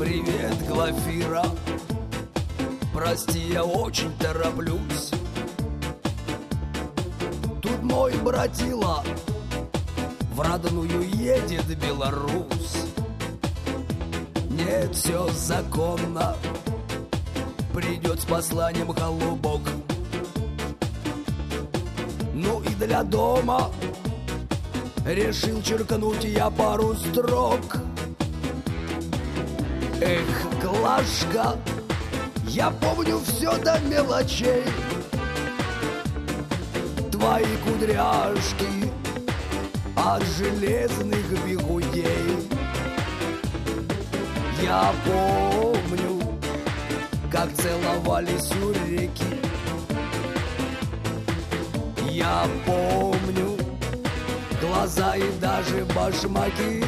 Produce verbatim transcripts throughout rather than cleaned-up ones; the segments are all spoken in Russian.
Привет, Глафира. Прости, я очень тороплюсь. Тут мой братила в родную едет Беларусь. Нет, все законно. Придет с посланием голубок. Ну и для дома решил черкнуть я пару строк. Эх, Глашка, я помню все до мелочей. Твои кудряшки от железных бигудей. Я помню, как целовались у реки. Я помню глаза и даже башмаки.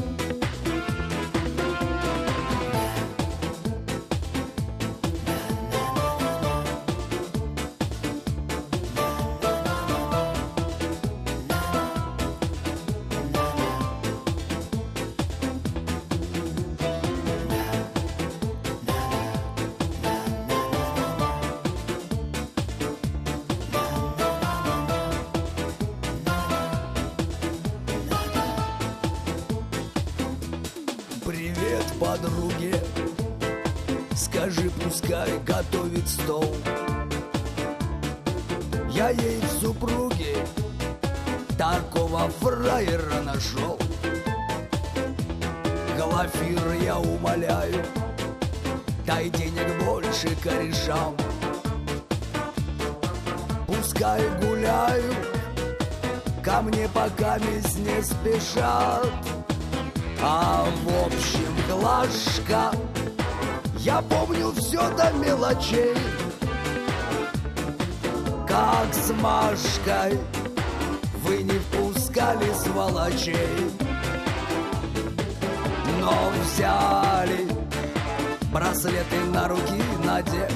Привет, подруге. Скажи, пускай готовит стол. Я ей в супруге такого фраера нашел. Глафира, я умоляю, дай денег больше корешам. Пускай гуляют, ко мне пока весь не спешат. А в общем, Глашка, я помню все до мелочей. Как с Машкой вы не впускали сволочей, но взяли браслеты на руки надев.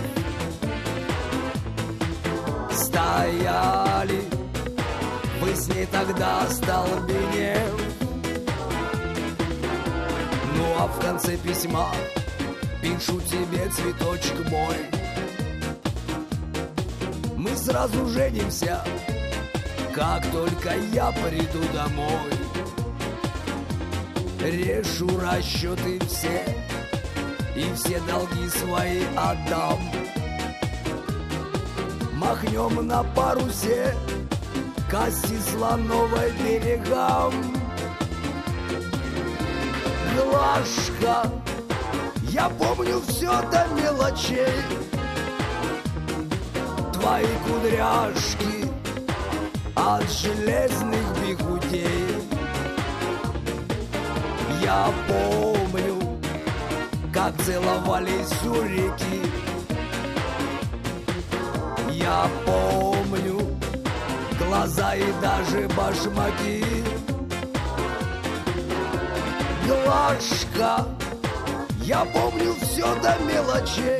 Стояли вы с ней тогда остолбенев. Ну а в конце письма пишу тебе, цветочек мой, мы сразу женимся, как только я приду домой. Решу расчеты все и все долги свои отдам. Махнем на парусе к оси Слоновой берегам. Глашка, я помню все до мелочей. Твои кудряшки от железных бигудей. Я помню, как целовались у реки. Я помню глаза и даже башмаки. Глашка, я помню все до мелочей.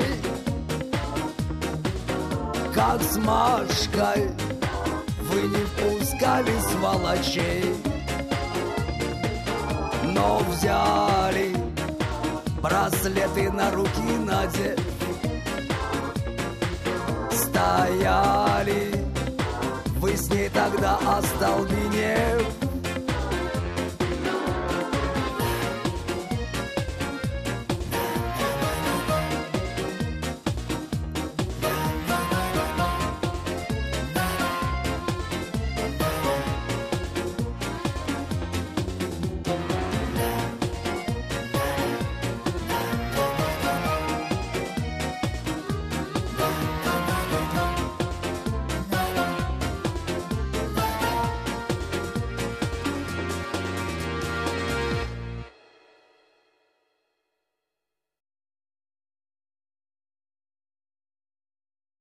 Как с Машкой вы не впускали сволочей, но взяли браслеты на руки надев. Стояли вы с ней тогда остолбенев.